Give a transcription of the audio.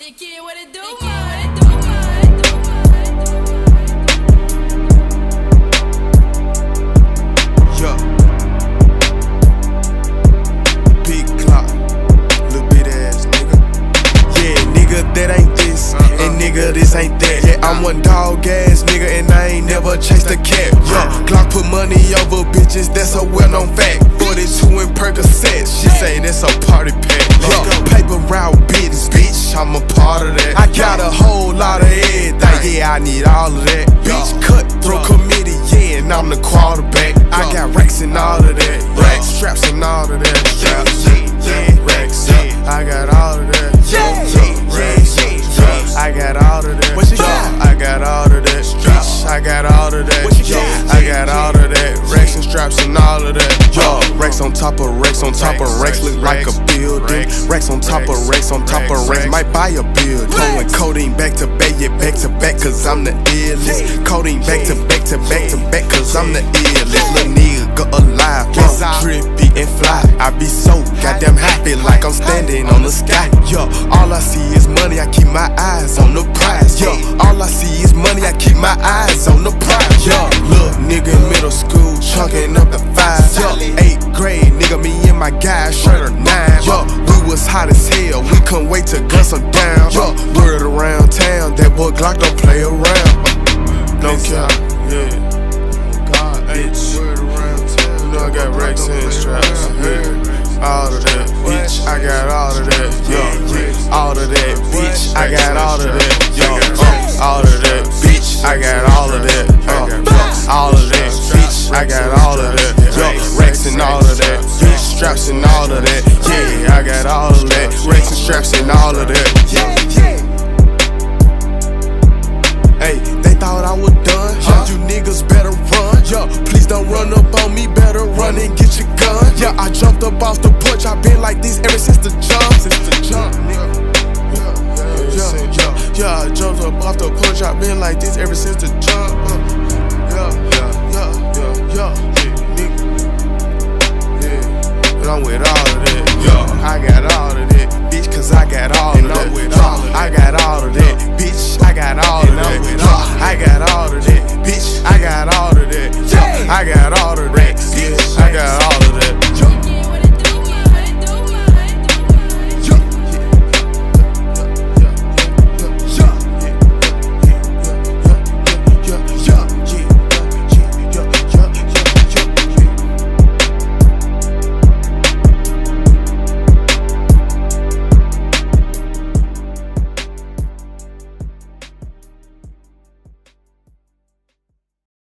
Big kid, what it do? Yeah. Big clock, little bit ass nigga. Yeah, nigga, that ain't this, and nigga, this ain't that. Yeah, I'm one dog ass nigga, and I ain't never chased a cat. Yeah, Glock put money over bitches, that's a well-known fact. 42 in Percocet, she say that's a party pack. Yeah, paper route business, bitch, I'm a part of that. I got a whole lot of everything, yeah, I need all of that. Bitch, cutthroat committee, yeah, and I'm the quarterback. I got racks and all of that, racks, straps and all of that. Racks, I got all of that. I got all of that. What you got? I got all of that. Bitch, I got all of that. What you got? I got all of that. Racks and straps and all of that. Racks on top of racks on top of racks, look like a building. Racks on top of racks on top of racks, might buy a building. Going codeine back to back, yeah, back to back, cause I'm the illest. Codeine back to back to back to back, cause I'm the illest. Little nigga alive, drippy and fly. I be so goddamn happy, like I'm standing on the sky. Yo, all I see is money, I keep my eyes on the prize. Yo, all I see is money, I keep my eyes on the prize. Yo, little nigga in middle school, chunking up the 5. Yo, 8th grade, nigga, me and my guys, shirt or 9. Yo, we was hot as hell, we couldn't wait to gun some down. Yo, word around town, that boy Glock don't play around. Don't care, yeah. God, bitch. Word around town, you know I got racks and straps. All of that, bitch, I got all of that. Yo, all of that, bitch, I got all of that. Yo, all of that, bitch, I got all of that. All of that, bitch, I got all of that. Yo, racks and all of that, bitch, straps and all of that. Yeah, I got all of that, racks and straps and all of that. Hey, they thought I was done. You niggas better run. Yo, please don't run up on me. Better run and get your gun. Yeah, I jumped up off the porch. I been like this ever since the jump. Yeah, I jumped up off the porch. I been like this ever since the jump. And I'm with all of that. I got all of that, bitch, cause I got all of that. I got all of that, bitch, I got all of that.